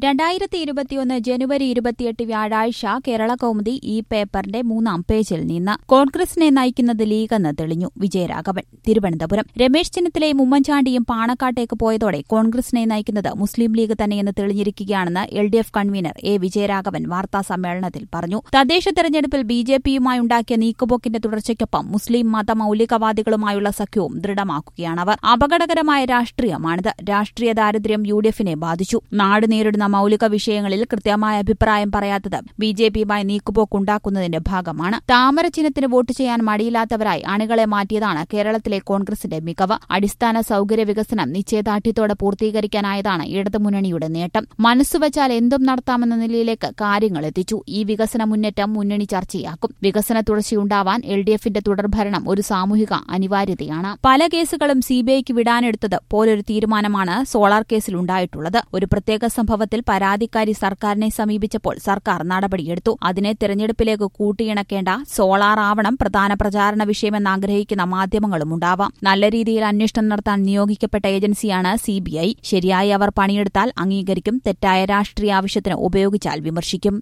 2021 ജനുവരി 28 വ്യാഴാഴ്ച കേരള കൗമുദി ഈ പേപ്പറിന്റെ 3-ാം പേജിൽ നിന്ന് കോൺഗ്രസിനെ നയിക്കുന്നത് ലീഗെന്ന് തെളിഞ്ഞു. വിജയരാഘവൻ, തിരുവനന്തപുരം. രമേശ് ചെന്നിത്തലയും ഉമ്മൻചാണ്ടിയും പാണക്കാട്ടേക്ക് പോയതോടെ കോൺഗ്രസിനെ നയിക്കുന്നത് മുസ്ലിം ലീഗ് തന്നെയെന്ന് തെളിഞ്ഞിരിക്കുകയാണെന്ന് LDF കൺവീനർ എ. വിജയരാഘവൻ വാർത്താസമ്മേളനത്തിൽ പറഞ്ഞു. തദ്ദേശ തെരഞ്ഞെടുപ്പിൽ BJPയുമായി ഉണ്ടാക്കിയ നീക്കുപോക്കിന്റെ തുടർച്ചയ്ക്കൊപ്പം മുസ്ലിം മതമൌലികവാദികളുമായുള്ള സഖ്യവും ദൃഢമാക്കുകയാണവർ. അപകടകരമായ രാഷ്ട്രീയമാണിത്. രാഷ്ട്രീയ ദാരിദ്ര്യം UDFനെ ബാധിച്ചു. നാട് നേരിടുന്ന മൌലിക വിഷയങ്ങളിൽ കൃത്യമായ അഭിപ്രായം പറയാത്തത് BJPയുമായി നീക്കുപോക്കുണ്ടാക്കുന്നതിന്റെ ഭാഗമാണ്. താമര ചിഹ്നത്തിന് വോട്ട് ചെയ്യാൻ മടിയില്ലാത്തവരായി അണികളെ മാറ്റിയതാണ് കേരളത്തിലെ കോൺഗ്രസിന്റെ മികവ്. അടിസ്ഥാന സൌകര്യ വികസനം നിശ്ചയദാർഢ്യത്തോടെ പൂർത്തീകരിക്കാനായതാണ് ഇടതുമുന്നണിയുടെ നേട്ടം. മനസ്സുവച്ചാൽ എന്തും നടത്താമെന്ന നിലയിലേക്ക് കാര്യങ്ങൾ എത്തിച്ചു. ഈ വികസന മുന്നേറ്റം മുന്നണി ചർച്ചയാക്കും. വികസന തുടർച്ചയുണ്ടാവാൻ LDFന്റെ തുടർഭരണം ഒരു സാമൂഹിക അനിവാര്യതയാണ്. പല കേസുകളും CBIക്ക് വിടാനെടുത്തത് പോലൊരു തീരുമാനമാണ് സോളാർ കേസിലുണ്ടായിട്ടുള്ളത്. ഒരു പ്രത്യേക സംഭവത്തിൽ പരാതിക്കാരി സർക്കാരിനെ സമീപിച്ചപ്പോൾ സർക്കാർ നടപടിയെടുത്തു. അതിനെ തെരഞ്ഞെടുപ്പിലേക്ക് കൂട്ടിയിണക്കേണ്ട സോളാർ ആവണം പ്രധാന പ്രചാരണ വിഷയമെന്നാഗ്രഹിക്കുന്ന മാധ്യമങ്ങളുമുണ്ടാവാം. നല്ല രീതിയിൽ അന്വേഷണം നടത്താൻ നിയോഗിക്കപ്പെട്ട ഏജൻസിയാണ് CBI. ശരിയായി അവർ പണിയെടുത്താൽ അംഗീകരിക്കും. തെറ്റായ രാഷ്ട്രീയ ആവശ്യത്തിന് ഉപയോഗിച്ചാൽ വിമർശിക്കും.